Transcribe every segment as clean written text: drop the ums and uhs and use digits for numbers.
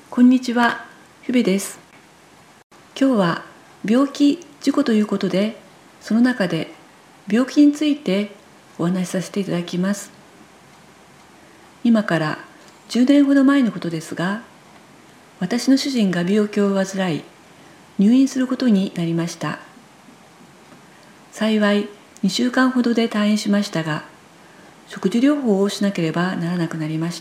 こんにちは、ふべです。今日は病気・事故ということで、その中で病気についてお話しさせていただきます。今から10年ほど前のことですが、私の主人が病気を患い、入院することになりました。幸い2週間ほどで退院しましたが、食事療法をしなければならなくなりました。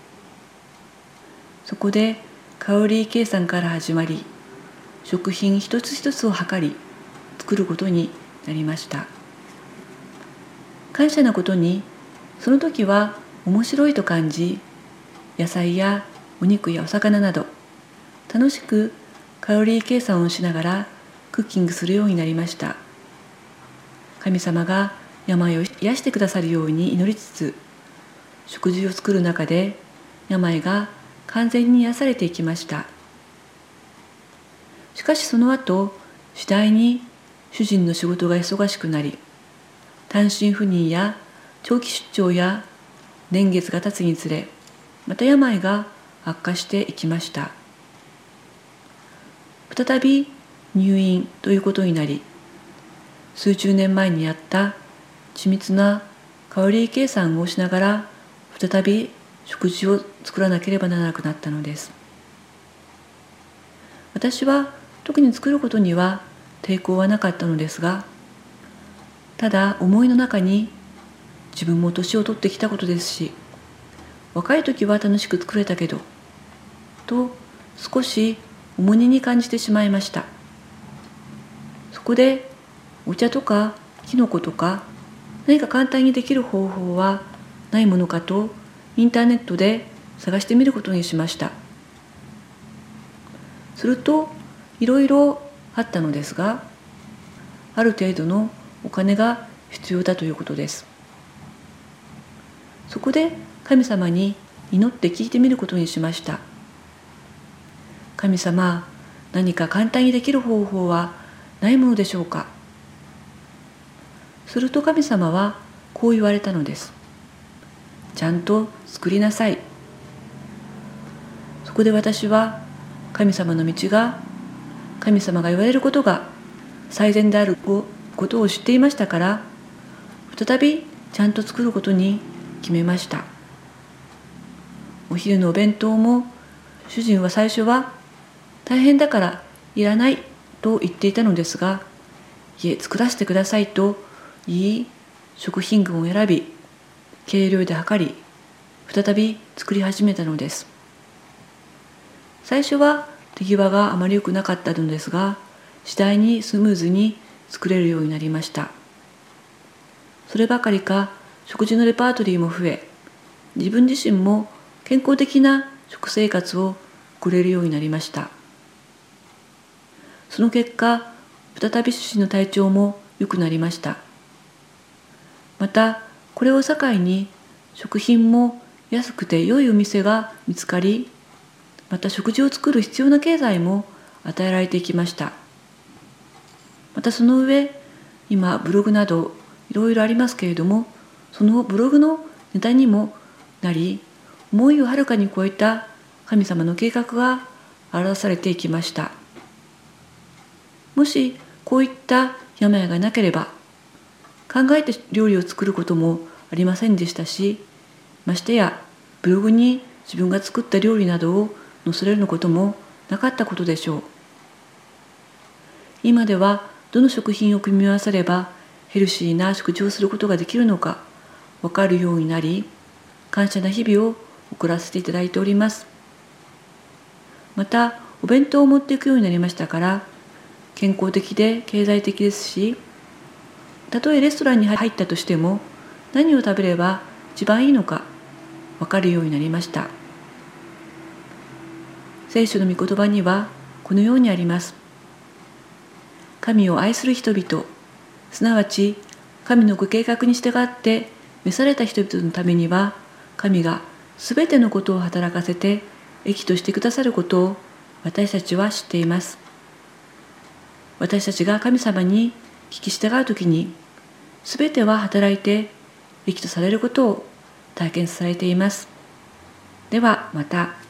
そこでカロリー計算から始まり、食品一つ一つを測り作ることになりました。感謝なことに、その時は面白いと感じ、野菜やお肉やお魚など楽しくカロリー計算をしながらクッキングするようになりました。神様が病を癒してくださるように祈りつつ、食事を作る中で病が完全に癒されていきました。しかしその後、次第に主人の仕事が忙しくなり、単身赴任や長期出張や年月が経つにつれ、また病が悪化していきました。再び入院ということになり、数十年前にやった緻密なカロリー計算をしながら再び食事を作らなければならなくなったのです。私は特に作ることには抵抗はなかったのですが、ただ思いの中に自分も年を取ってきたことですし、若い時は楽しく作れたけどと少し重荷に感じてしまいました。そこでお茶とかきのことか何か簡単にできる方法はないものかとインターネットで探してみることにしました。するといろいろあったのですが、ある程度のお金が必要だということです。そこで神様に祈って聞いてみることにしました。神様、何か簡単にできる方法はないものでしょうか。すると神様はこう言われたのです。ちゃんと作りなさい。そこで私は神様の道が、神様が言われることが最善であることを知っていましたから、再びちゃんと作ることに決めました。お昼のお弁当も主人は最初は大変だからいらないと言っていたのですが、いえ、作らせてくださいと言い、食品群を選び、計量で測り、再び作り始めたのです。最初は手際があまり良くなかったのですが、次第にスムーズに作れるようになりました。そればかりか、食事のレパートリーも増え、自分自身も健康的な食生活を送れるようになりました。その結果、再び主人の体調も良くなりました。また、これを境に食品も安くて良いお店が見つかり、また食事を作る必要な経済も与えられていきました。またその上、今ブログなどいろいろありますけれども、そのブログのネタにもなり、思いをはるかに超えた神様の計画が表されていきました。もしこういった病がなければ、考えて料理を作ることもありませんでしたし、ましてやブログに自分が作った料理などを載せることもなかったことでしょう。今ではどの食品を組み合わせればヘルシーな食事をすることができるのか分かるようになり、感謝な日々を送らせていただいております。またお弁当を持っていくようになりましたから、健康的で経済的ですし、たとえレストランに入ったとしても何を食べれば一番いいのか分かるようになりました。聖書の御言葉にはこのようにあります。神を愛する人々、すなわち神のご計画に従って召された人々のためには、神がすべてのことを働かせて益としてくださることを私たちは知っています。私たちが神様に聞き従うときに、すべては働いて益とされることを体験されています。ではまた。